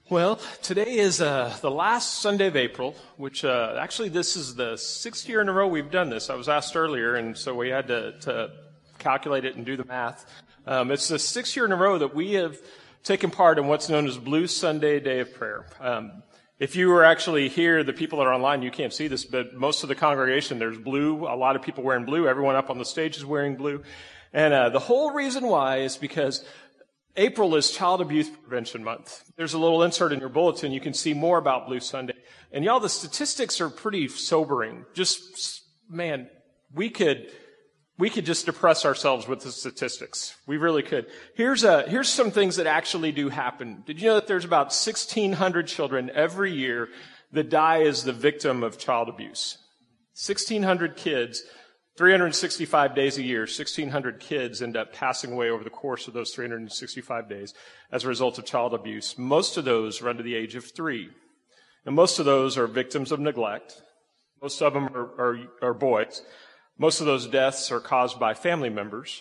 Well, today is the last Sunday of April, which actually this is the 6th year in a row we've done this. I was asked earlier, and so we had to calculate it and do the math. It's the 6th year in a row that we have taken part in what's known as Blue Sunday Day of Prayer. If you were actually here, the people that are online, you can't see this, but most of the congregation, there's blue. A lot of people wearing blue. Everyone up on the stage is wearing blue. And the whole reason why is because April is Child Abuse Prevention Month. There's a little insert in your bulletin. You can see more about Blue Sunday. And y'all, the statistics are pretty sobering. Just, man, we could just depress ourselves with the statistics. We really could. Here's some things that actually do happen. Did you know that there's about 1,600 children every year that die as the victim of child abuse? 1,600 kids. 365 days a year, 1,600 kids end up passing away over the course of those 365 days as a result of child abuse. Most of those are under the age of 3. And most of those are victims of neglect. Most of them are boys. Most of those deaths are caused by family members.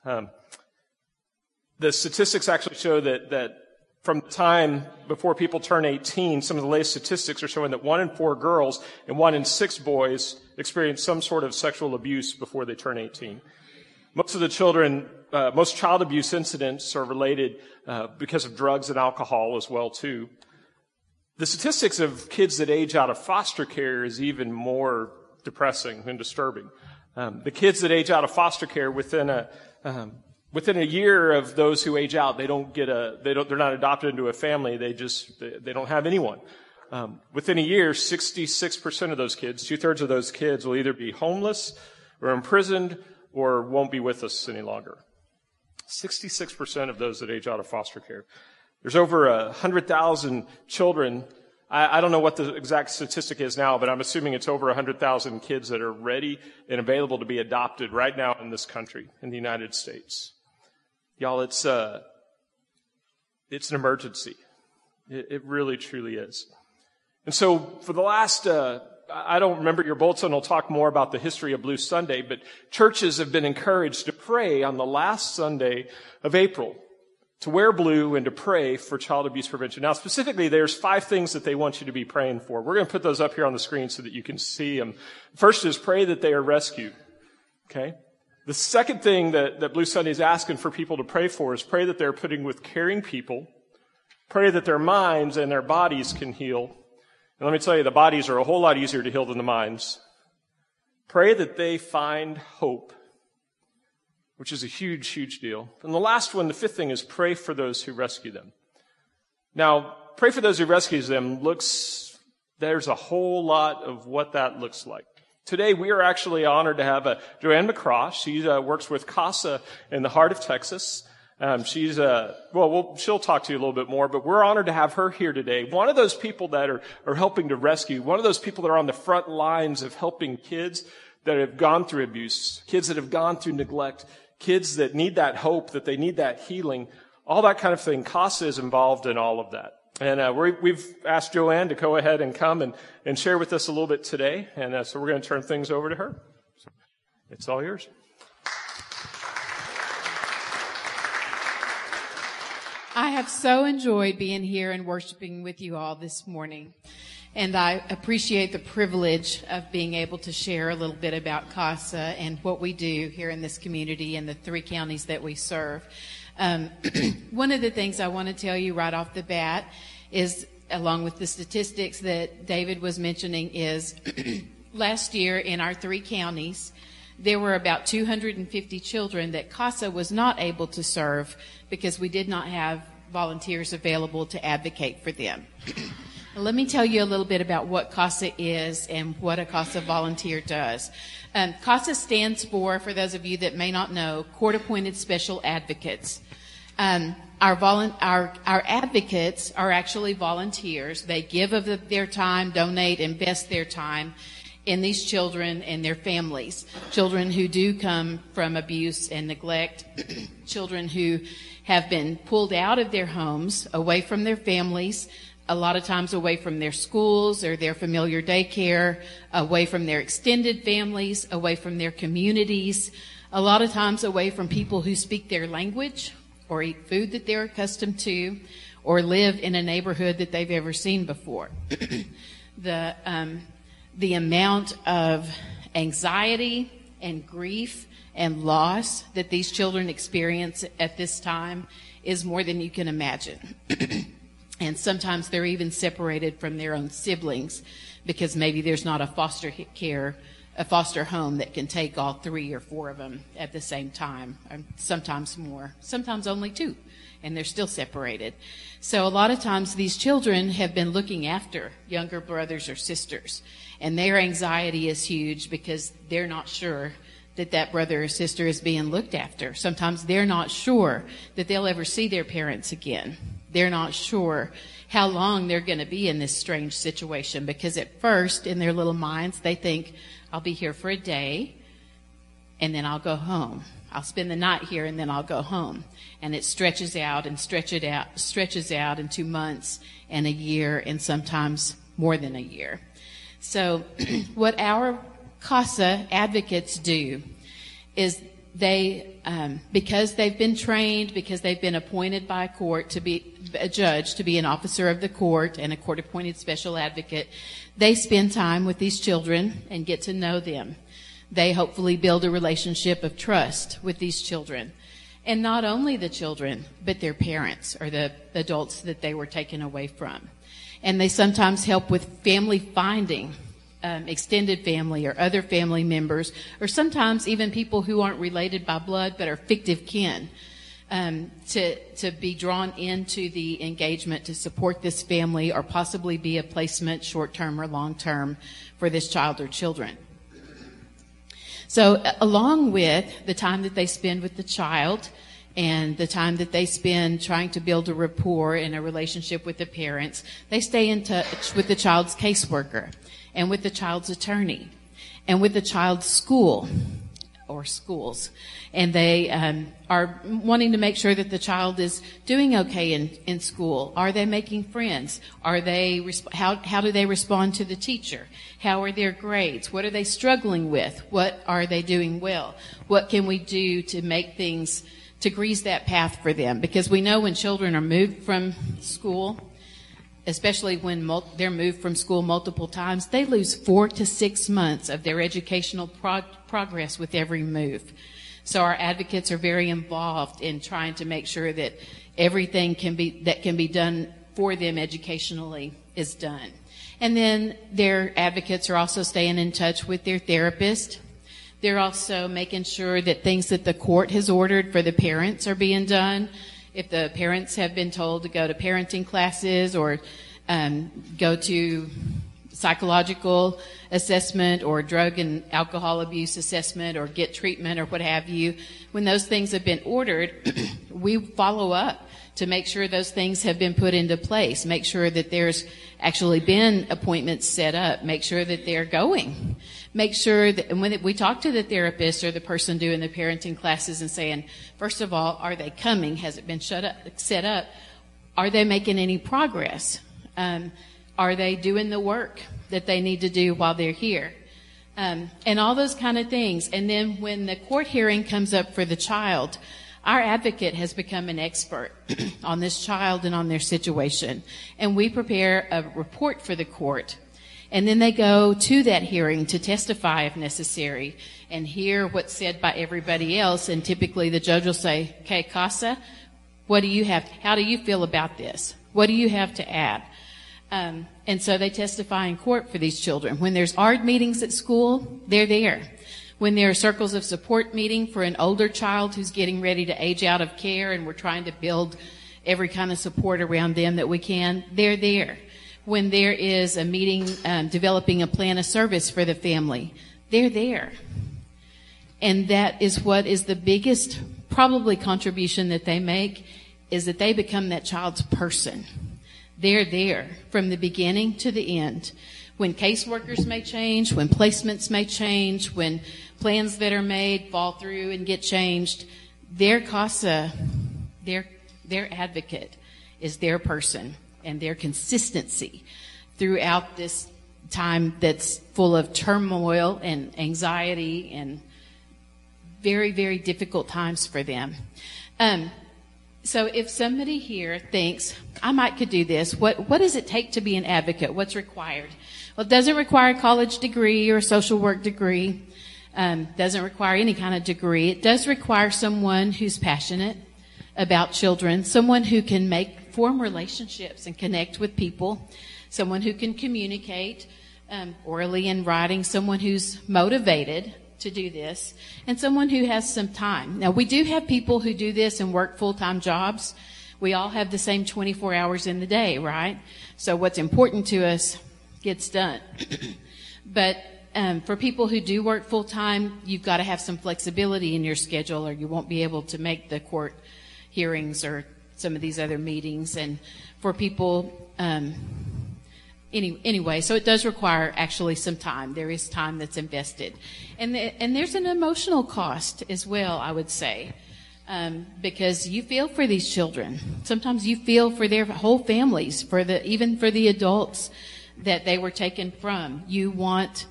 The statistics actually show that from the time before people turn 18, some of the latest statistics are showing that 1 in 4 girls and 1 in 6 boys experience some sort of sexual abuse before they turn 18. Most of the children, most child abuse incidents are related because of drugs and alcohol as well, too. The statistics of kids that age out of foster care is even more depressing and disturbing. The kids that age out of foster care within a year of those who age out, they're not adopted into a family. They don't have anyone. Within a year, 66% of those kids, 2/3 of those kids will either be homeless or imprisoned or won't be with us any longer. 66% of those that age out of foster care. There's over 100,000 children. I don't know what the exact statistic is now, but I'm assuming it's over 100,000 kids that are ready and available to be adopted right now in this country, in the United States. Y'all, it's an emergency. It really, truly is. And so for the last, I don't remember your bulletin. I'll talk more about the history of Blue Sunday, but churches have been encouraged to pray on the last Sunday of April, to wear blue and to pray for child abuse prevention. Now, specifically, there's 5 things that they want you to be praying for. We're going to put those up here on the screen so that you can see them. First is pray that they are rescued. Okay? The second thing that Blue Sunday is asking for people to pray for is pray that they're putting with caring people. Pray that their minds and their bodies can heal. And let me tell you, the bodies are a whole lot easier to heal than the minds. Pray that they find hope, which is a huge, huge deal. And the last one, the 5th thing, is pray for those who rescue them. Now, pray for those who rescue them there's a whole lot of what that looks like. Today, we are actually honored to have Joanne McCraw. She works with CASA in the heart of Texas. She'll talk to you a little bit more, but we're honored to have her here today. One of those people that are helping to rescue, one of those people that are on the front lines of helping kids that have gone through abuse, kids that have gone through neglect, kids that need that hope, that they need that healing, all that kind of thing. CASA is involved in all of that. And we've asked Joanne to go ahead and come and share with us a little bit today. And so we're going to turn things over to her. So it's all yours. I have so enjoyed being here and worshiping with you all this morning. And I appreciate the privilege of being able to share a little bit about CASA and what we do here in this community and the 3 counties that we serve. One of the things I want to tell you right off the bat is, along with the statistics that David was mentioning, is last year in our 3 counties, there were about 250 children that CASA was not able to serve because we did not have volunteers available to advocate for them. Let me tell you a little bit about what CASA is and what a CASA volunteer does. CASA stands for those of you that may not know, Court-Appointed Special Advocates. Our advocates are actually volunteers. They give of their time, donate, invest their time in these children and their families. Children who do come from abuse and neglect, children who have been pulled out of their homes, away from their families, a lot of times away from their schools or their familiar daycare, away from their extended families, away from their communities, a lot of times away from people who speak their language or eat food that they're accustomed to, or live in a neighborhood that they've ever seen before. The amount of anxiety and grief and loss that these children experience at this time is more than you can imagine. And sometimes they're even separated from their own siblings because maybe there's not a foster home that can take all 3 or 4 of them at the same time, sometimes more, sometimes only 2, and they're still separated. So a lot of times these children have been looking after younger brothers or sisters, and their anxiety is huge because they're not sure that brother or sister is being looked after. Sometimes they're not sure that they'll ever see their parents again. They're not sure how long they're going to be in this strange situation because at first, in their little minds, they think, I'll be here for a day, and then I'll go home. I'll spend the night here, and then I'll go home. And it stretches out into months and a year, and sometimes more than a year. So what our CASA advocates do is they, because they've been trained, because they've been appointed by a court to be a judge, to be an officer of the court and a court-appointed special advocate, they spend time with these children and get to know them. They hopefully build a relationship of trust with these children. And not only the children, but their parents or the adults that they were taken away from. And they sometimes help with family finding, extended family or other family members, or sometimes even people who aren't related by blood but are fictive kin, to be drawn into the engagement to support this family or possibly be a placement short-term or long-term for this child or children. So along with the time that they spend with the child and the time that they spend trying to build a rapport and a relationship with the parents, they stay in touch with the child's caseworker and with the child's attorney and with the child's school or schools. And they are wanting to make sure that the child is doing okay in school. Are they making friends? Are they how do they respond to the teacher? How are their grades? What are they struggling with? What are they doing well? What can we do to make things, to grease that path for them? Because we know when children are moved from school, especially when they're moved from school multiple times, they lose 4 to 6 months of their educational progress with every move. So our advocates are very involved in trying to make sure that everything can be done for them educationally is done. And then their advocates are also staying in touch with their therapist. They're also making sure that things that the court has ordered for the parents are being done. If the parents have been told to go to parenting classes or go to psychological assessment or drug and alcohol abuse assessment or get treatment or what have you, when those things have been ordered, we follow up to make sure those things have been put into place, make sure that there's actually been appointments set up, make sure that they're going. Make sure that when we talk to the therapist or the person doing the parenting classes and saying, first of all, are they coming? Has it been set up? Are they making any progress? Are they doing the work that they need to do while they're here? And all those kind of things. And then when the court hearing comes up for the child, our advocate has become an expert on this child and on their situation. And we prepare a report for the court. And then they go to that hearing to testify if necessary and hear what's said by everybody else. And typically the judge will say, okay, CASA, what do you have? How do you feel about this? What do you have to add? And so they testify in court for these children. When there's ARD meetings at school, they're there. When there are circles of support meeting for an older child who's getting ready to age out of care and we're trying to build every kind of support around them that we can, they're there. When there is a meeting developing a plan of service for the family, they're there. And that is what is the biggest probably contribution that they make, is that they become that child's person. They're there from the beginning to the end. When caseworkers may change, when placements may change, when plans that are made fall through and get changed, their CASA, their advocate is their person and their consistency throughout this time that's full of turmoil and anxiety and very, very difficult times for them. So if somebody here thinks, I might could do this, what does it take to be an advocate? What's required? Well, it doesn't require a college degree or a social work degree. Doesn't require any kind of degree. It does require someone who's passionate about children, someone who can form relationships and connect with people, someone who can communicate orally and writing, someone who's motivated to do this, and someone who has some time. Now, we do have people who do this and work full-time jobs. We all have the same 24 hours in the day, right? So what's important to us gets done. But for people who do work full-time, you've got to have some flexibility in your schedule, or you won't be able to make the court hearings or some of these other meetings. And for people, anyway, so it does require actually some time. There is time that's invested. And there's an emotional cost as well, I would say, because you feel for these children. Sometimes you feel for their whole families, even for the adults that they were taken from. You want,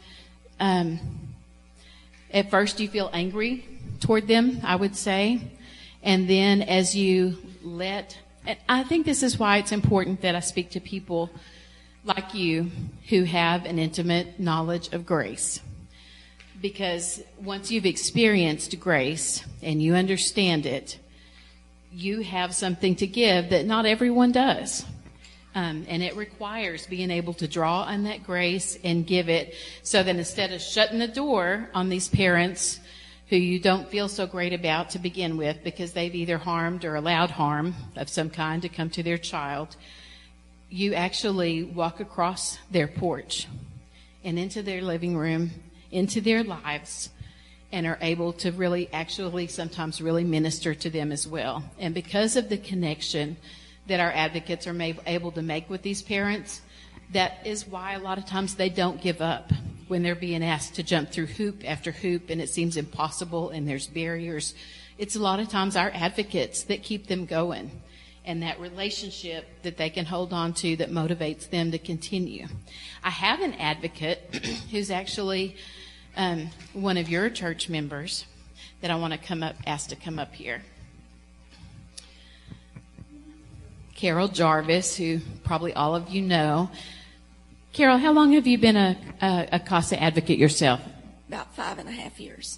at first you feel angry toward them, I would say. And then as you and I think this is why it's important that I speak to people like you who have an intimate knowledge of grace. Because once you've experienced grace and you understand it, you have something to give that not everyone does. And it requires being able to draw on that grace and give it, so that instead of shutting the door on these parents who you don't feel so great about to begin with because they've either harmed or allowed harm of some kind to come to their child, you actually walk across their porch and into their living room, into their lives, and are able to really actually sometimes really minister to them as well. And because of the connection that our advocates are able to make with these parents, that is why a lot of times they don't give up when they're being asked to jump through hoop after hoop and it seems impossible and there's barriers. It's a lot of times our advocates that keep them going, and that relationship that they can hold on to that motivates them to continue. I have an advocate who's actually one of your church members that I want to ask to come up here. Carol Jarvis, who probably all of you know. Carol, how long have you been a CASA advocate yourself? About 5.5 years.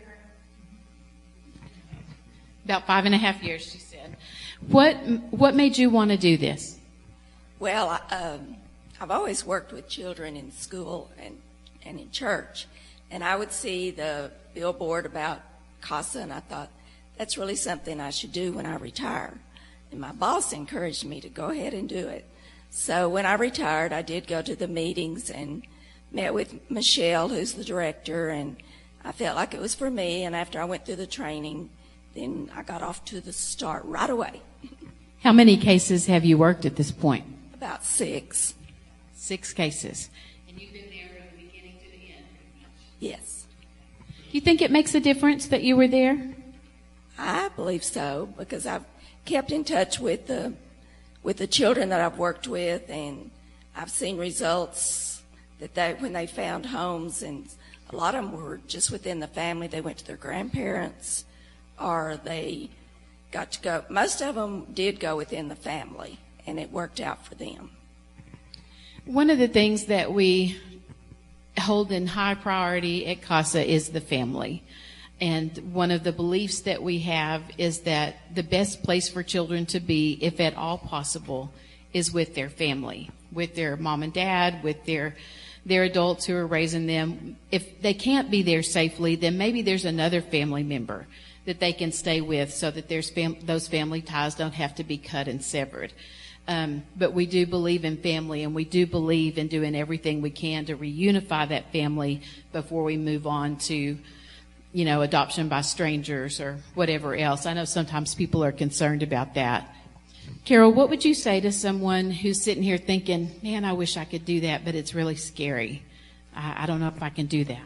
About 5.5 years, she said. What made you want to do this? Well, I've always worked with children in school and in church, and I would see the billboard about CASA, and I thought, that's really something I should do when I retire. And my boss encouraged me to go ahead and do it. So when I retired, I did go to the meetings and met with Michelle, who's the director, and I felt like it was for me. And after I went through the training, then I got off to the start right away. How many cases have you worked at this point? About 6. 6 cases. And you've been there from the beginning to the end? Yes. Do you think it makes a difference that you were there? I believe so, because I've kept in touch with the children that I've worked with, and I've seen results that when they found homes, and a lot of them were just within the family. They went to their grandparents, or they got to go. Most of them did go within the family, and it worked out for them. One of the things that we hold in high priority at CASA is the family. And one of the beliefs that we have is that the best place for children to be, if at all possible, is with their family, with their mom and dad, with their adults who are raising them. If they can't be there safely, then maybe there's another family member that they can stay with, so that those family ties don't have to be cut and severed. But we do believe in family, and we do believe in doing everything we can to reunify that family before we move on to adoption by strangers or whatever else. I know sometimes people are concerned about that. Carol, what would you say to someone who's sitting here thinking, man, I wish I could do that, but it's really scary. I don't know if I can do that.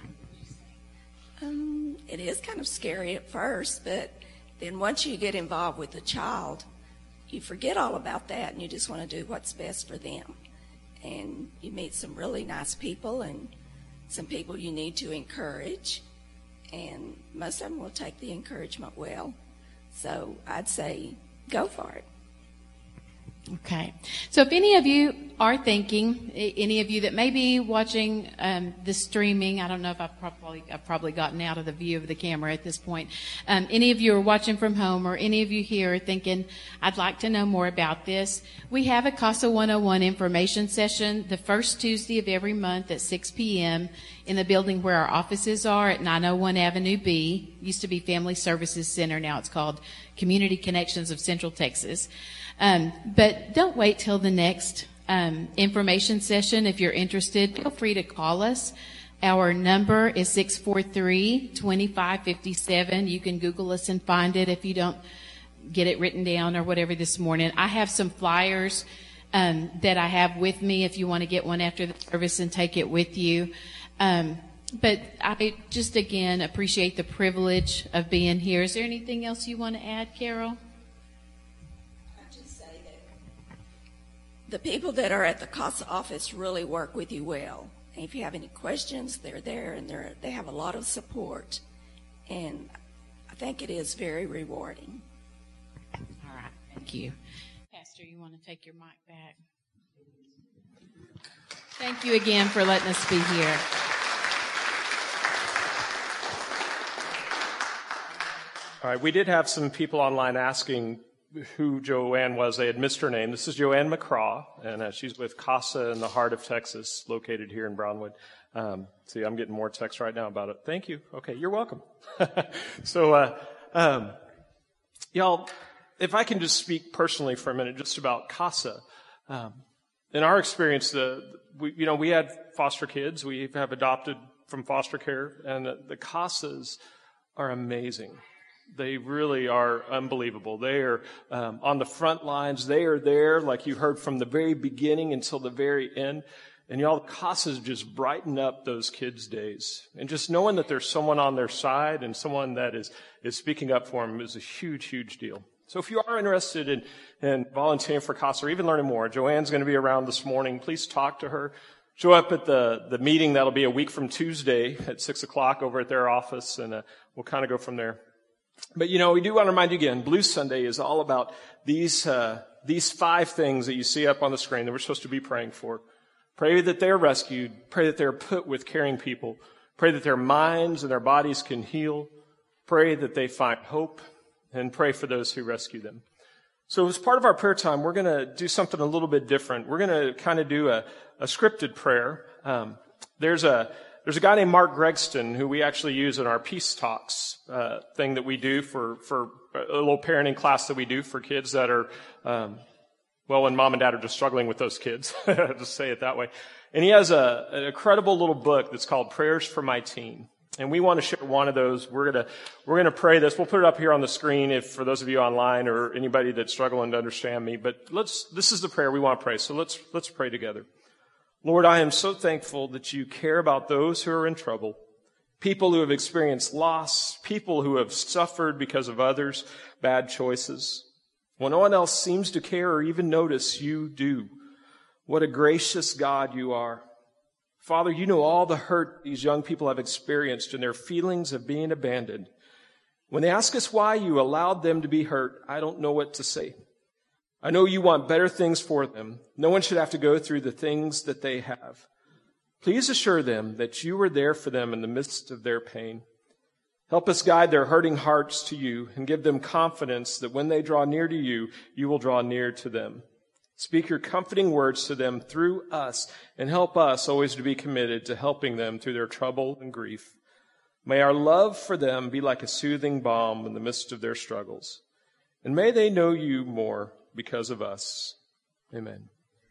It is kind of scary at first, but then once you get involved with the child, you forget all about that, and you just want to do what's best for them. And you meet some really nice people and some people you need to encourage. And most of them will take the encouragement well. So I'd say go for it. Okay. So if any of you are thinking, any of you that may be watching the streaming, I don't know if I've probably gotten out of the view of the camera at this point. Any of you are watching from home, or any of you here are thinking, I'd like to know more about this, we have a CASA 101 information session the first Tuesday of every month at 6 p.m. in the building where our offices are at 901 Avenue B. Used to be Family Services Center. Now it's called Community Connections of Central Texas. But don't wait till the next information session. If you're interested, feel free to call us. Our number is 643-2557. You can Google us and find it if you don't get it written down or whatever this morning. I have some flyers that I have with me if you want to get one after the service and take it with you. But I just, again, appreciate the privilege of being here. Is there anything else you want to add, Carol? The people that are at the CASA office really work with you well. And if you have any questions, they're there, and they have a lot of support. And I think it is very rewarding. All right. Thank you. Pastor, you want to take your mic back? Thank you again for letting us be here. All right. We did have some people online asking who Joanne was. They had missed her name. This is Joanne McCraw, and she's with CASA in the heart of Texas, located here in Brownwood. See, I'm getting more text right now about it. Thank you. Okay, you're welcome. So, y'all, if I can just speak personally for a minute just about CASA. In our experience, we had foster kids. We have adopted from foster care, and the CASAs are amazing. They really are unbelievable. They are on the front lines. They are there, like you heard, from the very beginning until the very end. And y'all, the CASAs just brighten up those kids' days. And just knowing that there's someone on their side and someone that is speaking up for them is a huge, huge deal. So if you are interested in volunteering for CASA or even learning more, Joanne's going to be around this morning. Please talk to her. Show up at the meeting. That'll be a week from Tuesday at 6 o'clock over at their office, and we'll kind of go from there. But, we do want to remind you again, Blue Sunday is all about these 5 things that you see up on the screen that we're supposed to be praying for. Pray that they're rescued. Pray that they're put with caring people. Pray that their minds and their bodies can heal. Pray that they find hope. And pray for those who rescue them. So as part of our prayer time, we're going to do something a little bit different. We're going to kind of do a scripted prayer. There's a guy named Mark Gregston who we actually use in our Peace Talks thing that we do for a little parenting class that we do for kids that are, when mom and dad are just struggling with those kids. Just say it that way. And he has an incredible little book that's called Prayers for My Teen. And we want to share one of those. We're gonna pray this. We'll put it up here on the screen for those of you online or anybody that's struggling to understand me. But this is the prayer we want to pray. So let's pray together. Lord, I am so thankful that you care about those who are in trouble, people who have experienced loss, people who have suffered because of others' bad choices. When no one else seems to care or even notice, you do. What a gracious God you are. Father, you know all the hurt these young people have experienced and their feelings of being abandoned. When they ask us why you allowed them to be hurt, I don't know what to say. I know you want better things for them. No one should have to go through the things that they have. Please assure them that you are there for them in the midst of their pain. Help us guide their hurting hearts to you and give them confidence that when they draw near to you, you will draw near to them. Speak your comforting words to them through us and help us always to be committed to helping them through their trouble and grief. May our love for them be like a soothing balm in the midst of their struggles. And may they know you more because of us. Amen.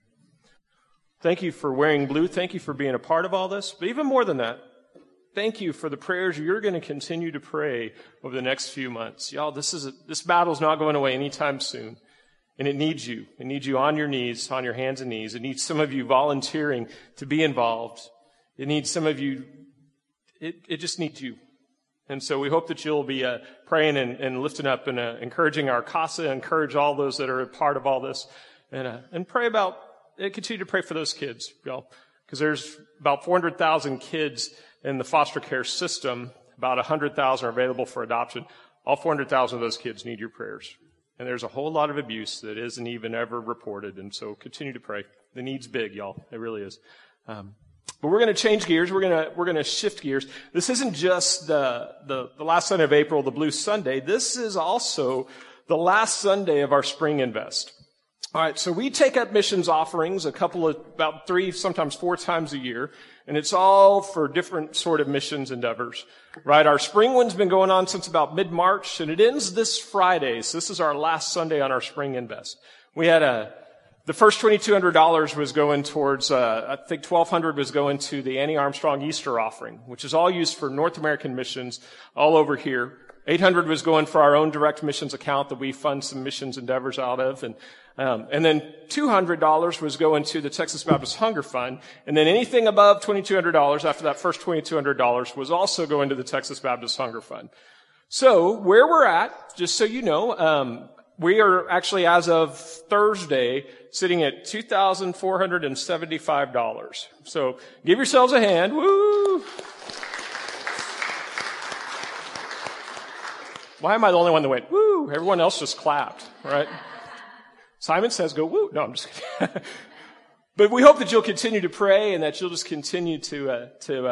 Thank you for wearing blue. Thank you for being a part of all this. But even more than that, thank you for the prayers you're going to continue to pray over the next few months. Y'all, this battle's not going away anytime soon. And it needs you. It needs you on your knees, on your hands and knees. It needs some of you volunteering to be involved. It needs some of you, it just needs you. And so we hope that you'll be praying and lifting up and encouraging our CASA, encourage all those that are a part of all this, and pray about, continue to pray for those kids, y'all. Because there's about 400,000 kids in the foster care system. About 100,000 are available for adoption. All 400,000 of those kids need your prayers. And there's a whole lot of abuse that isn't even ever reported. And so continue to pray. The need's big, y'all. It really is. But we're going to change gears. We're going to shift gears. This isn't just the last Sunday of April, the Blue Sunday. This is also the last Sunday of our Spring Invest. All right, so we take up missions offerings about 3, sometimes 4 times a year, and it's all for different sort of missions endeavors, right? Our spring one's been going on since about mid-March, and it ends this Friday, so this is our last Sunday on our Spring Invest. We had the first $2,200 was going towards, I think $1,200 was going to the Annie Armstrong Easter offering, which is all used for North American missions all over here. $800 was going for our own direct missions account that we fund some missions endeavors out of, and then $200 was going to the Texas Baptist Hunger Fund, and then anything above $2,200 after that first $2,200 was also going to the Texas Baptist Hunger Fund. So where we're at, just so you know, we are actually, as of Thursday, sitting at $2,475. So give yourselves a hand. Woo! Why am I the only one that went, woo? Everyone else just clapped, right? Simon says, go, woo. No, I'm just kidding. But we hope that you'll continue to pray and that you'll just continue to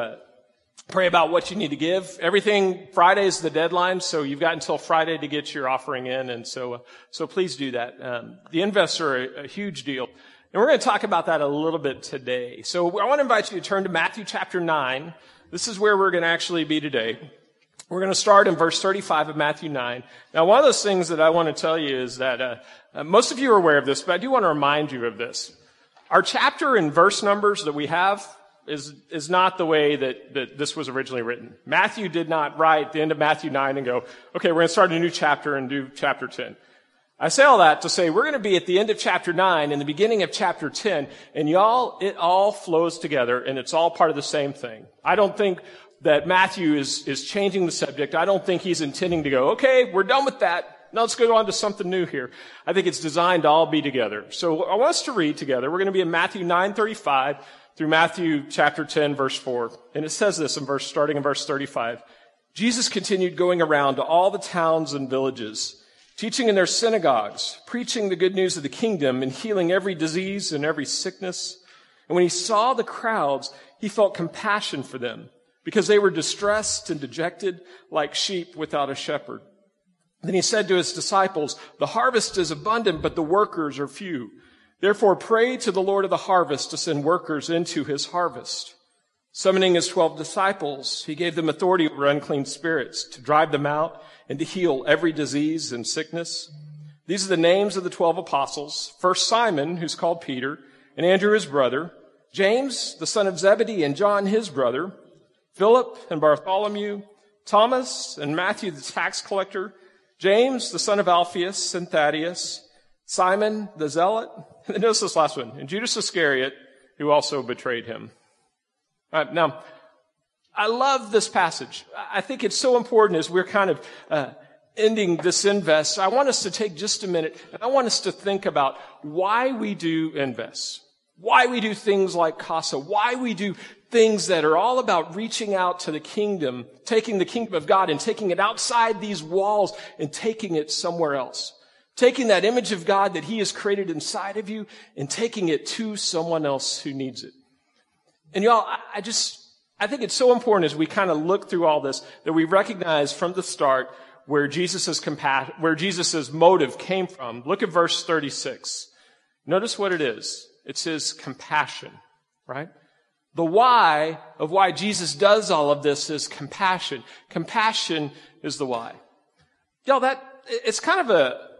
pray about what you need to give. Everything, Friday is the deadline, so you've got until Friday to get your offering in, and so please do that. The invests are a huge deal. And we're going to talk about that a little bit today. So I want to invite you to turn to Matthew chapter 9. This is where we're going to actually be today. We're going to start in verse 35 of Matthew 9. Now, one of those things that I want to tell you is that most of you are aware of this, but I do want to remind you of this. Our chapter and verse numbers that we have is not the way that this was originally written. Matthew did not write the end of Matthew 9 and go, okay, we're going to start a new chapter and do chapter 10. I say all that to say we're going to be at the end of chapter 9 and the beginning of chapter 10, and y'all, it all flows together and it's all part of the same thing. I don't think that Matthew is changing the subject. I don't think he's intending to go, okay, we're done with that. Now let's go on to something new here. I think it's designed to all be together. So I want us to read together. We're going to be in Matthew 9:35 through Matthew chapter 10, verse 4. And it says this starting in verse 35. Jesus continued going around to all the towns and villages, teaching in their synagogues, preaching the good news of the kingdom, and healing every disease and every sickness. And when he saw the crowds, he felt compassion for them, because they were distressed and dejected like sheep without a shepherd. Then he said to his disciples, the harvest is abundant, but the workers are few. Therefore pray to the Lord of the harvest to send workers into his harvest. Summoning his 12 disciples, he gave them authority over unclean spirits to drive them out and to heal every disease and sickness. These are the names of the 12 apostles. First Simon, who's called Peter, and Andrew his brother, James, the son of Zebedee, and John his brother, Philip and Bartholomew, Thomas and Matthew the tax collector, James the son of Alphaeus and Thaddeus, Simon the zealot, and notice this last one, and Judas Iscariot, who also betrayed him. All right, now, I love this passage. I think it's so important as we're kind of ending this invest. I want us to take just a minute, and I want us to think about why we do invests, why we do things like CASA, why we do things that are all about reaching out to the kingdom, taking the kingdom of God and taking it outside these walls and taking it somewhere else. Taking that image of God that he has created inside of you and taking it to someone else who needs it. And y'all, I think it's so important as we kind of look through all this that we recognize from the start where Jesus' motive came from. Look at verse 36. Notice what it is. It's his compassion, right? The why of why Jesus does all of this is compassion. Compassion is the why. Y'all, it's kind of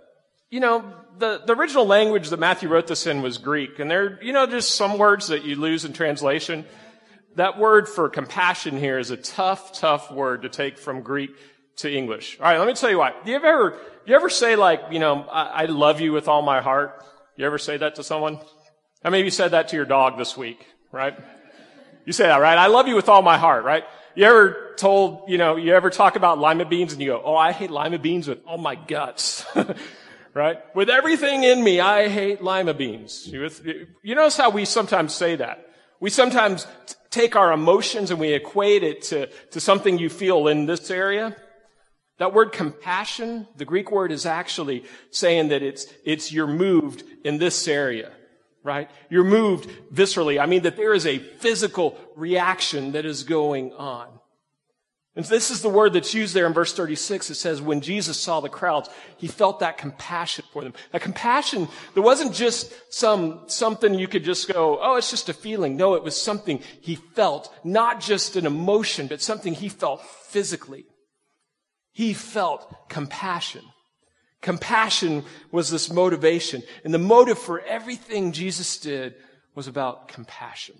the original language that Matthew wrote this in was Greek, and there, just some words that you lose in translation. That word for compassion here is a tough word to take from Greek to English. All right, let me tell you why. Do you ever say I love you with all my heart? You ever say that to someone? How many of you said that to your dog this week, right? You say that, right? I love you with all my heart, right? You ever you ever talk about lima beans and you go, oh, I hate lima beans with all my guts, right? With everything in me, I hate lima beans. You notice how we sometimes say that? We sometimes take our emotions and we equate it to something you feel in this area. That word compassion, the Greek word is actually saying that it's you're moved in this area, right? You're moved viscerally. I mean that there is a physical reaction that is going on. And this is the word that's used there in verse 36. It says, when Jesus saw the crowds, he felt that compassion for them. That compassion, there wasn't just something you could just go, oh, it's just a feeling. No, it was something he felt, not just an emotion, but something he felt physically. He felt compassion. Compassion was this motivation. And the motive for everything Jesus did was about compassion.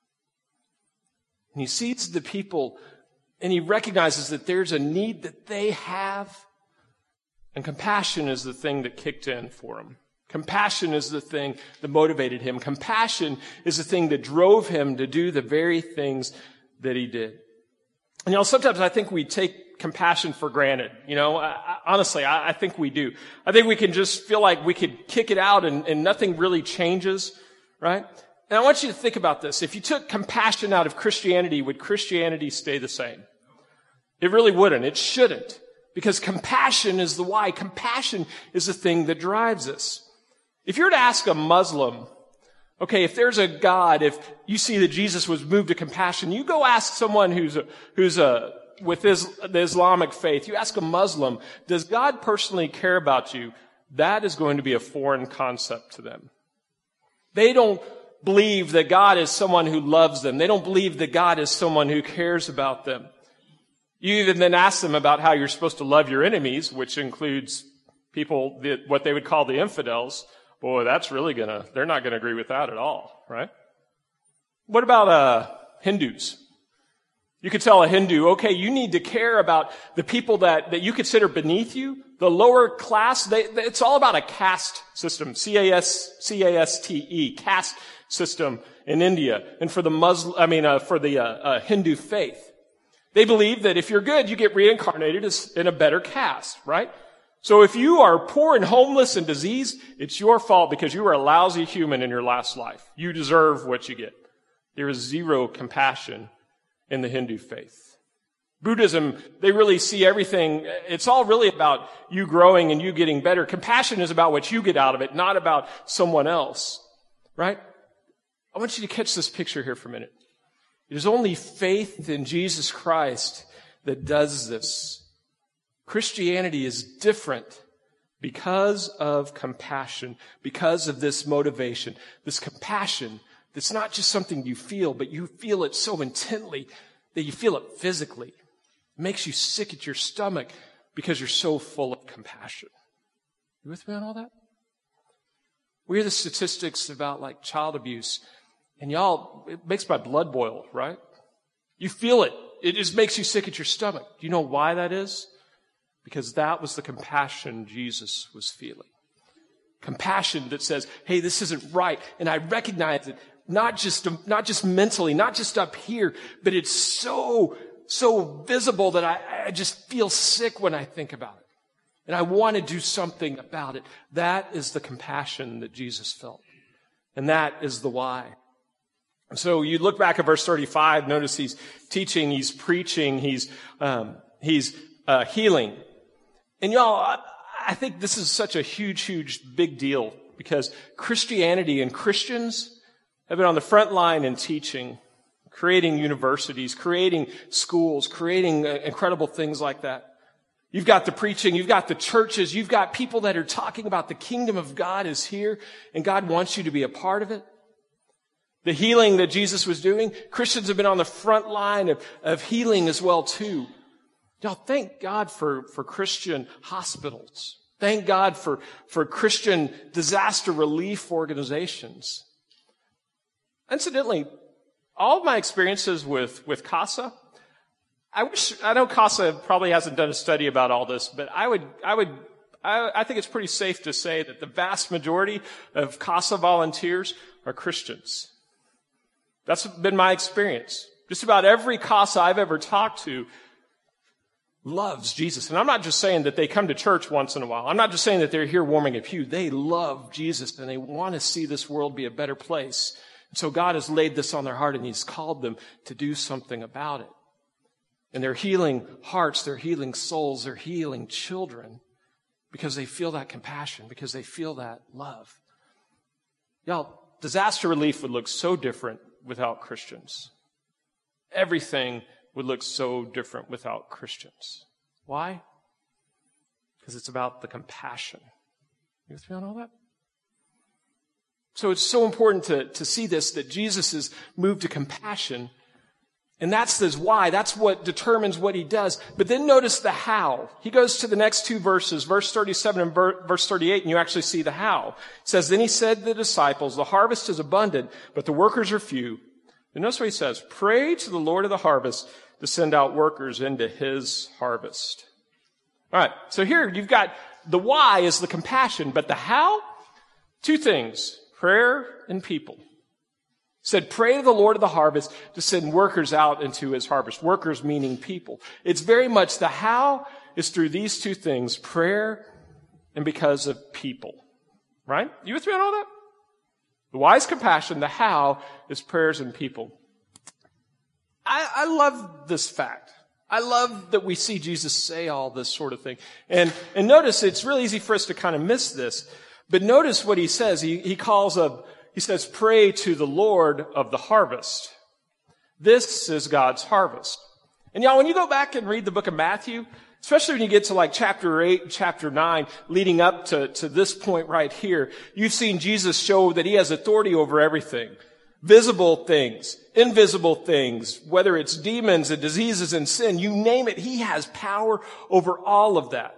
And he sees the people and he recognizes that there's a need that they have. And compassion is the thing that kicked in for him. Compassion is the thing that motivated him. Compassion is the thing that drove him to do the very things that he did. And sometimes I think we take compassion for granted. Honestly, I think we do. I think we can just feel like we could kick it out and nothing really changes, right? And I want you to think about this. If you took compassion out of Christianity, would Christianity stay the same? It really wouldn't. It shouldn't. Because compassion is the why. Compassion is the thing that drives us. If you were to ask a Muslim, okay, if there's a God, if you see that Jesus was moved to compassion, you go ask someone who's with the Islamic faith, you ask a Muslim, does God personally care about you? That is going to be a foreign concept to them. They don't believe that God is someone who loves them. They don't believe that God is someone who cares about them. You even then ask them about how you're supposed to love your enemies, which includes people, what they would call the infidels. Boy, they're not gonna agree with that at all, right? What about Hindus? You could tell a Hindu, okay, you need to care about the people that you consider beneath you, the lower class. It's all about a caste system, C-A-S-T-E, caste system in India. And for the Hindu faith, they believe that if you're good, you get reincarnated in a better caste, right? So if you are poor and homeless and diseased, it's your fault because you were a lousy human in your last life. You deserve what you get. There is zero compassion in the Hindu faith. Buddhism, they really see everything. It's all really about you growing and you getting better. Compassion is about what you get out of it, not about someone else, right? I want you to catch this picture here for a minute. It is only faith in Jesus Christ that does this. Christianity is different because of compassion, because of this motivation, this compassion that's not just something you feel, but you feel it so intently that you feel it physically. It makes you sick at your stomach because you're so full of compassion. You with me on all that? We hear the statistics about like child abuse, and it makes my blood boil, right? You feel it. It just makes you sick at your stomach. Do you know why that is? Because that was the compassion Jesus was feeling. Compassion that says, hey, this isn't right. And I recognize it, not just mentally, not just up here, but it's so visible that I just feel sick when I think about it. And I want to do something about it. That is the compassion that Jesus felt. And that is the why. So you look back at verse 35, notice he's teaching, he's preaching, he's healing. And y'all, I think this is such a huge big deal because Christianity and Christians have been on the front line in teaching, creating universities, creating schools, creating incredible things like that. You've got the preaching, you've got the churches, you've got people that are talking about the kingdom of God is here and God wants you to be a part of it. The healing that Jesus was doing, Christians have been on the front line of healing as well too. Y'all, thank God for Christian hospitals. Thank God for Christian disaster relief organizations. Incidentally, all of my experiences with CASA, I know CASA probably hasn't done a study about all this, but I think it's pretty safe to say that the vast majority of CASA volunteers are Christians. That's been my experience. Just about every CASA I've ever talked to loves Jesus. And I'm not just saying that they come to church once in a while. I'm not just saying that they're here warming a pew. They love Jesus and they want to see this world be a better place. And so God has laid this on their heart and He's called them to do something about it. And they're healing hearts, they're healing souls, they're healing children because they feel that compassion, because they feel that love. Y'all, disaster relief would look so different without Christians. Everything would look so different without Christians. Why? Because it's about the compassion. You with me on all that? So it's so important to see this, that Jesus is moved to compassion. And that's his why. That's what determines what he does. But then notice the how. He goes to the next two verses, verse 37 and verse 38, and you actually see the how. It says, then he said to the disciples, the harvest is abundant, but the workers are few. And notice what he says, pray to the Lord of the harvest to send out workers into his harvest. All right, so here you've got the why is the compassion, but the how? Two things, prayer and people. Said, pray to the Lord of the harvest to send workers out into his harvest. Workers meaning people. It's very much the how is through these two things, prayer and because of people. Right? You with me on all that? The why is compassion. The how is prayers and people. I love this fact. I love that we see Jesus say all this sort of thing. And notice it's really easy for us to kind of miss this. But notice what he says. He says, pray to the Lord of the harvest. This is God's harvest. And y'all, when you go back and read the book of Matthew, especially when you get to like chapter 8 and chapter 9, leading up to this point right here, you've seen Jesus show that he has authority over everything. Visible things, invisible things, whether it's demons and diseases and sin, you name it, he has power over all of that.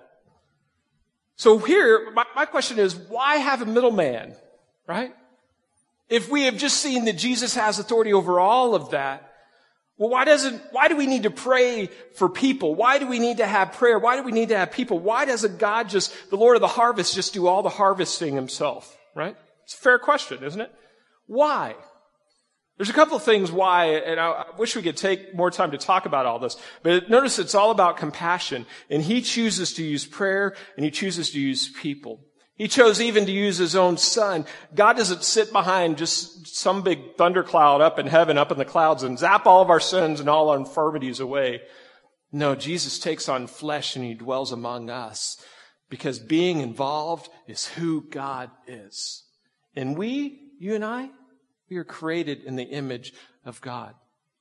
So here, my question is, why have a middleman, right? If we have just seen that Jesus has authority over all of that, well, why do we need to pray for people? Why do we need to have prayer? Why do we need to have people? Why doesn't God the Lord of the harvest, just do all the harvesting himself, right? It's a fair question, isn't it? Why? There's a couple of things why, and I wish we could take more time to talk about all this, but notice it's all about compassion, and he chooses to use prayer, and he chooses to use people. He chose even to use his own son. God doesn't sit behind just some big thundercloud up in heaven, up in the clouds, and zap all of our sins and all our infirmities away. No, Jesus takes on flesh and he dwells among us because being involved is who God is. And you and I, we are created in the image of God.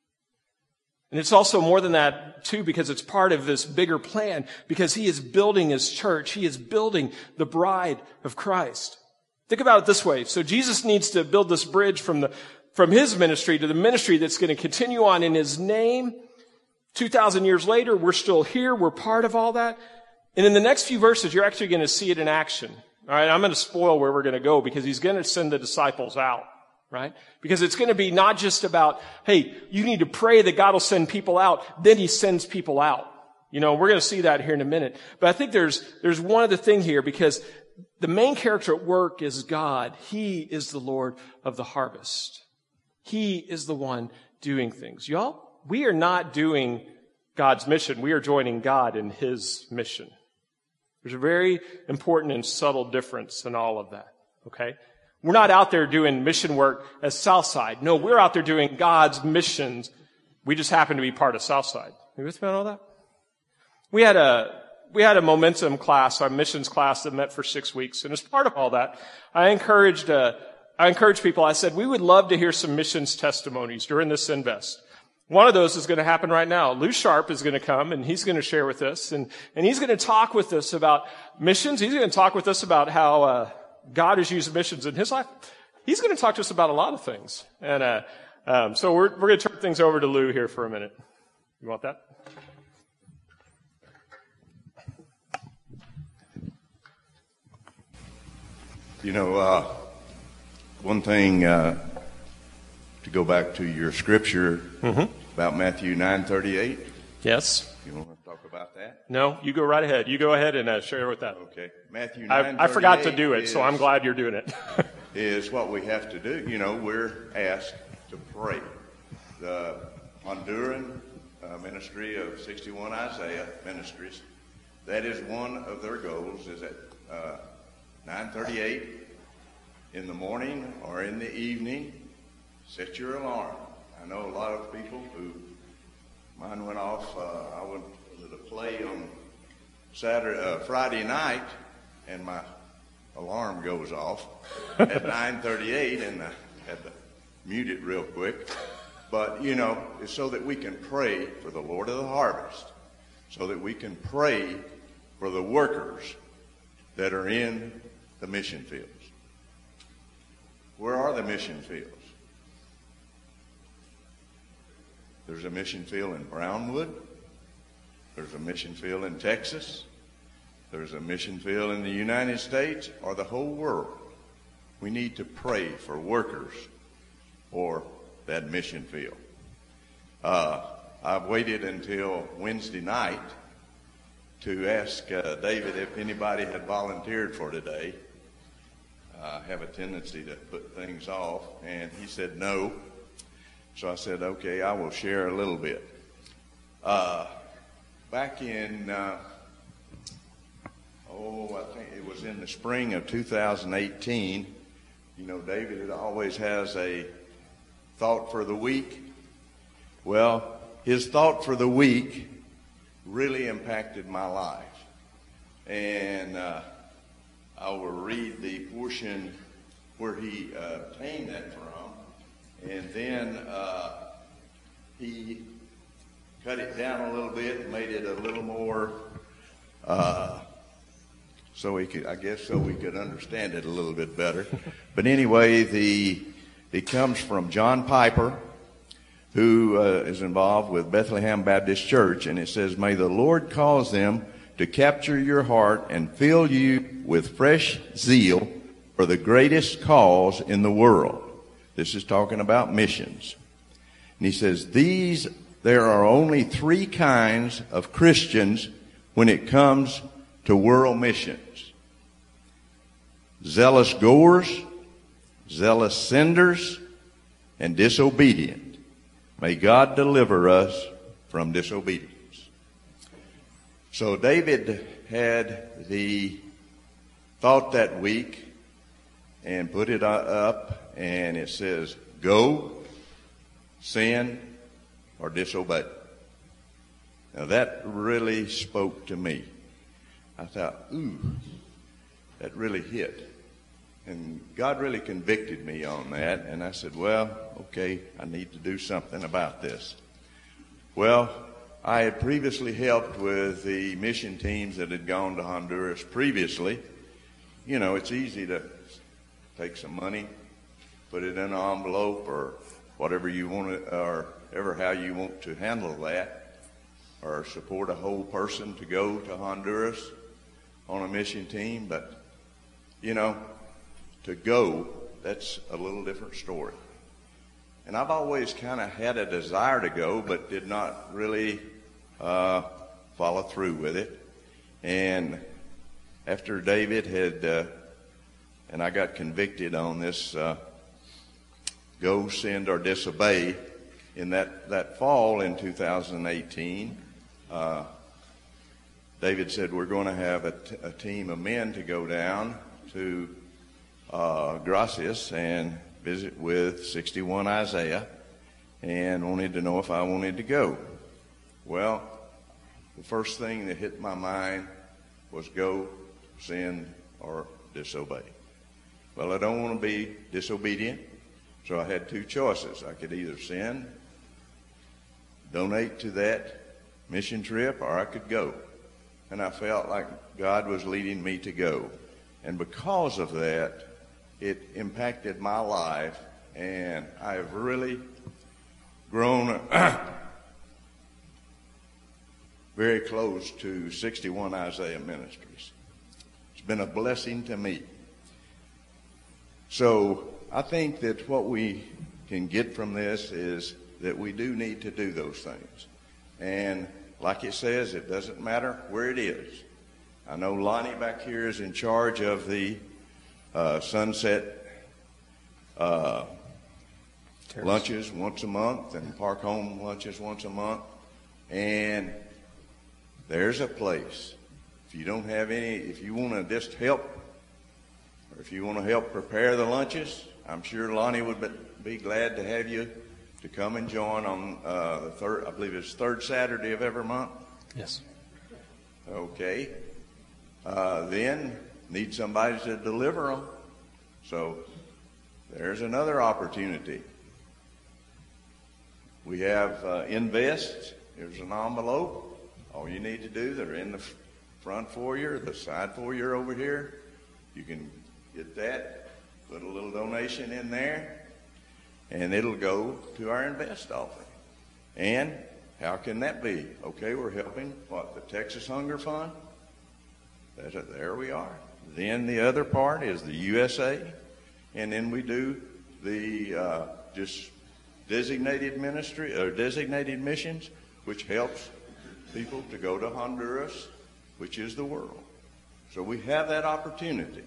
And it's also more than that, too, because it's part of this bigger plan, because he is building his church. He is building the bride of Christ. Think about it this way. So Jesus needs to build this bridge from his ministry to the ministry that's going to continue on in his name. 2,000 years later, we're still here. We're part of all that. And in the next few verses, you're actually going to see it in action. All right, I'm going to spoil where we're going to go because he's going to send the disciples out. Right? Because it's going to be not just about, hey, you need to pray that God will send people out. Then he sends people out. You know, we're going to see that here in a minute. But I think there's one other thing here because the main character at work is God. He is the Lord of the harvest. He is the one doing things. Y'all, we are not doing God's mission. We are joining God in his mission. There's a very important and subtle difference in all of that. Okay? We're not out there doing mission work as Southside. No, we're out there doing God's missions. We just happen to be part of Southside. Are you with me on all that? We had a momentum class, our missions class that met for 6 weeks. And as part of all that, I encouraged people. I said, we would love to hear some missions testimonies during this Invest. One of those is going to happen right now. Lou Sharp is going to come and he's going to share with us and he's going to talk with us about missions. He's going to talk with us about how, God has used missions in his life. He's going to talk to us about a lot of things. And so we're going to turn things over to Lou here for a minute. You want that? You know, one thing to go back to your scripture about Matthew 9:38. Yes. You want to talk about that? No, you go right ahead. You go ahead and share with that. Okay. Matthew 9:38. I forgot to do it, so I'm glad you're doing it. Is what we have to do. You know, we're asked to pray. The Honduran ministry of 61 Isaiah Ministries, that is one of their goals, is at 9:38 in the morning or in the evening, set your alarm. I know a lot of people who Mine went off. I went to the play on Friday night, and my alarm goes off at 9:38, and I had to mute it real quick. But, you know, it's so that we can pray for the Lord of the harvest, so that we can pray for the workers that are in the mission fields. Where are the mission fields? There's a mission field in Brownwood. There's a mission field in Texas. There's a mission field in the United States or the whole world. We need to pray for workers for that mission field. I've waited until Wednesday night to ask David if anybody had volunteered for today. I have a tendency to put things off, and he said no. So I said, okay, I will share a little bit. Back in, I think it was in the spring of 2018, you know, David always has a thought for the week. Well, his thought for the week really impacted my life. And I will read the portion where he obtained that from. And then he cut it down a little bit and made it a little more so we could understand it a little bit better. But anyway, it comes from John Piper, who is involved with Bethlehem Baptist Church, and it says, "May the Lord cause them to capture your heart and fill you with fresh zeal for the greatest cause in the world." This is talking about missions. And he says, there are only three kinds of Christians when it comes to world missions: zealous goers, zealous senders, and disobedient. May God deliver us from disobedience. So David had the thought that week and put it up, and it says, go, sin, or disobey. Now that really spoke to me. I thought, ooh, that really hit. And God really convicted me on that. And I said, well, okay, I need to do something about this. Well, I had previously helped with the mission teams that had gone to Honduras previously. You know, it's easy to take some money, put it in an envelope or whatever you want to, or ever how you want to handle that, or support a whole person to go to Honduras on a mission team. But, you know, to go, that's a little different story. And I've always kind of had a desire to go, but did not really follow through with it. And after David had, and I got convicted on this go, send, or disobey, in that fall in 2018, David said, we're going to have a team of men to go down to Gracias and visit with 61 Isaiah, and wanted to know if I wanted to go. Well, the first thing that hit my mind was go, sin, or disobey. Well, I don't want to be disobedient, so I had two choices. I could either sin, donate to that mission trip, or I could go. And I felt like God was leading me to go. And because of that, it impacted my life, and I have really grown very close to 61 Isaiah Ministries. It's been a blessing to me. So I think that what we can get from this is that we do need to do those things. And like it says, it doesn't matter where it is. I know Lonnie back here is in charge of the Sunset lunches once a month and Park Home lunches once a month. And there's a place. If you don't have any, if you want to just help, or if you want to help prepare the lunches, I'm sure Lonnie would be glad to have you to come and join on the third, I believe it's third Saturday of every month. Yes. Okay. Then need somebody to deliver them. So there's another opportunity. We have Invest. There's an envelope. All you need to do, they're in the front foyer, the side foyer over here. You can get that, put a little donation in there, and it'll go to our Invest offering. And how can that be? Okay, we're helping, the Texas Hunger Fund. There we are. Then the other part is the USA. And then we do the just designated ministry or designated missions, which helps people to go to Honduras, which is the world. So we have that opportunity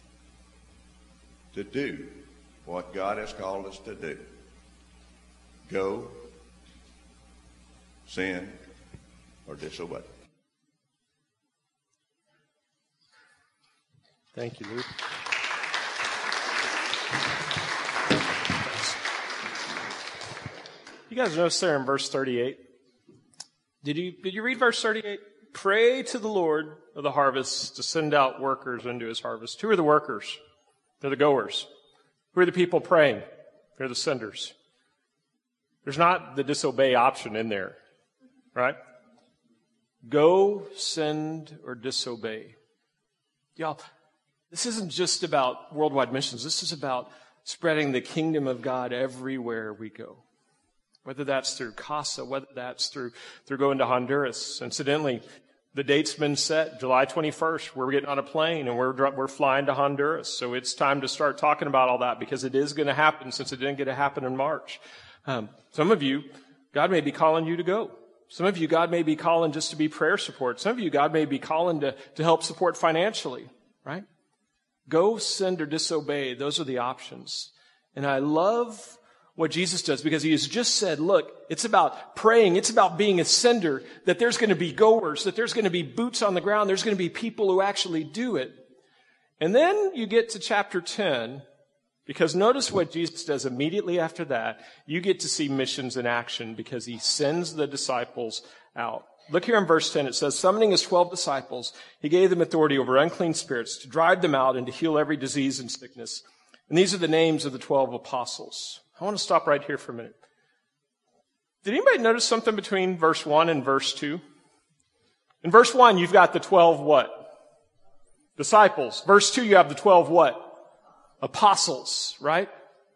to do what God has called us to do. Go, sin, or disobey. Thank you, Luke. You guys notice there in verse 38? Did you read verse 38? Pray to the Lord of the harvest to send out workers into his harvest. Who are the workers? They're the goers. Who are the people praying? They're the senders. There's not the disobey option in there, right? Go, send, or disobey. Y'all, this isn't just about worldwide missions. This is about spreading the kingdom of God everywhere we go. Whether that's through CASA, whether that's through going to Honduras. Incidentally, the date's been set, July 21st. We're getting on a plane and we're flying to Honduras. So it's time to start talking about all that because it is going to happen since it didn't get to happen in March. Some of you, God may be calling you to go. Some of you, God may be calling just to be prayer support. Some of you, God may be calling to help support financially, right? Go, send, or disobey. Those are the options. And I love what Jesus does because he has just said, look, it's about praying. It's about being a sender, that there's going to be goers, that there's going to be boots on the ground. There's going to be people who actually do it. And then you get to chapter 10, because notice what Jesus does immediately after that. You get to see missions in action because he sends the disciples out. Look here in verse 10. It says, summoning his 12 disciples, he gave them authority over unclean spirits to drive them out and to heal every disease and sickness. And these are the names of the 12 apostles. I want to stop right here for a minute. Did anybody notice something between verse 1 and verse 2? In verse 1, you've got the 12 what? Disciples. Verse 2, you have the 12 what? Apostles, right?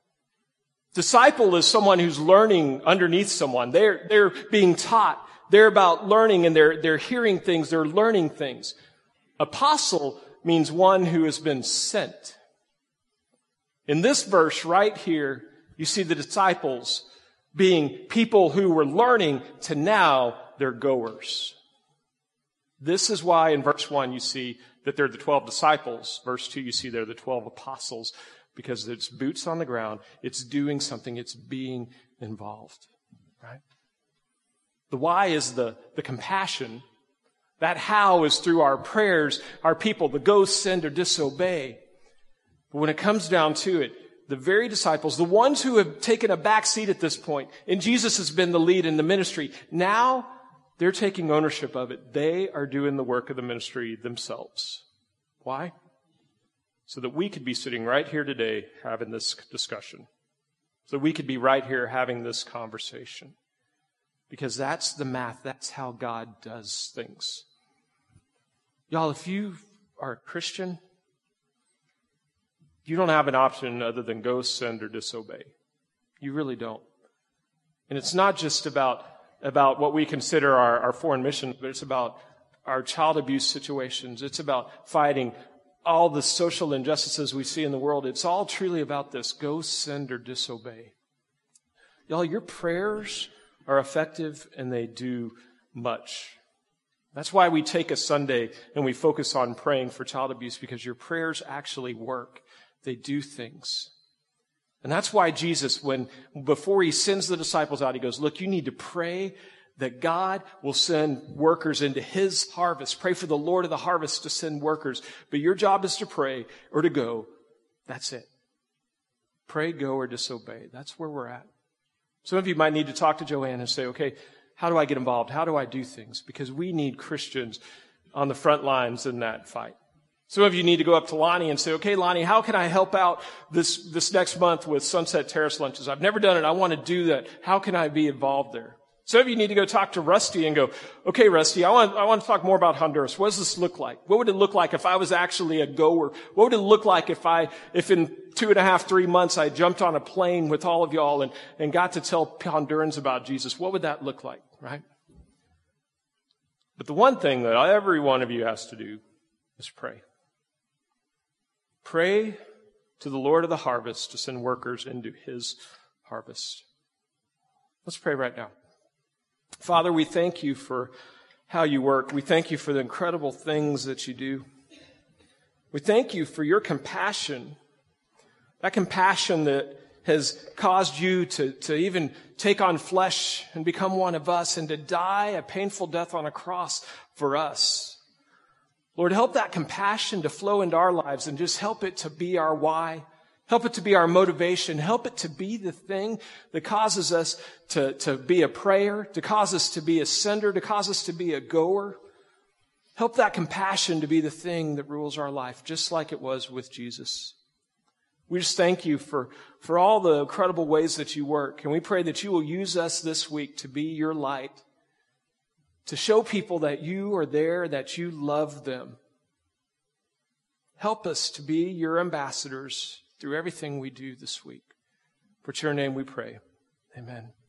Disciple is someone who's learning underneath someone. They're being taught. They're about learning and they're hearing things. They're learning things. Apostle means one who has been sent. In this verse right here, you see the disciples being people who were learning to now they're goers. This is why in verse 1 you see that they're the 12 disciples. Verse 2 you see they're the 12 apostles because it's boots on the ground. It's doing something. It's being involved. Right? The why is the compassion. That how is through our prayers, our people, the go, send, or disobey. But when it comes down to it, the very disciples, the ones who have taken a back seat at this point, and Jesus has been the lead in the ministry, now they're taking ownership of it. They are doing the work of the ministry themselves. Why? So that we could be sitting right here today having this discussion. So we could be right here having this conversation. Because that's the math. That's how God does things. Y'all, if you are a Christian, you don't have an option other than go, send, or disobey. You really don't. And it's not just about what we consider our foreign missions, but it's about our child abuse situations. It's about fighting all the social injustices we see in the world. It's all truly about this. Go, send, or disobey. Y'all, your prayers are effective and they do much. That's why we take a Sunday and we focus on praying for child abuse, because your prayers actually work. They do things. And that's why Jesus, before he sends the disciples out, he goes, look, you need to pray that God will send workers into his harvest. Pray for the Lord of the harvest to send workers. But your job is to pray or to go. That's it. Pray, go, or disobey. That's where we're at. Some of you might need to talk to Joanne and say, okay, how do I get involved? How do I do things? Because we need Christians on the front lines in that fight. Some of you need to go up to Lonnie and say, okay, Lonnie, how can I help out this next month with Sunset Terrace lunches? I've never done it. I want to do that. How can I be involved there? Some of you need to go talk to Rusty and go, okay, Rusty, I want to talk more about Honduras. What does this look like? What would it look like if I was actually a goer? What would it look like if in 2.5, 3 months I jumped on a plane with all of y'all and got to tell Hondurans about Jesus? What would that look like, right? But the one thing that every one of you has to do is pray. Pray to the Lord of the harvest to send workers into his harvest. Let's pray right now. Father, we thank you for how you work. We thank you for the incredible things that you do. We thank you for your compassion, that compassion that has caused you to even take on flesh and become one of us and to die a painful death on a cross for us. Lord, help that compassion to flow into our lives and just help it to be our why. Help it to be our motivation. Help it to be the thing that causes us to be a prayer, to cause us to be a sender, to cause us to be a goer. Help that compassion to be the thing that rules our life, just like it was with Jesus. We just thank you for all the incredible ways that you work. And we pray that you will use us this week to be your light, to show people that you are there, that you love them. Help us to be your ambassadors through everything we do this week. For your name we pray. Amen.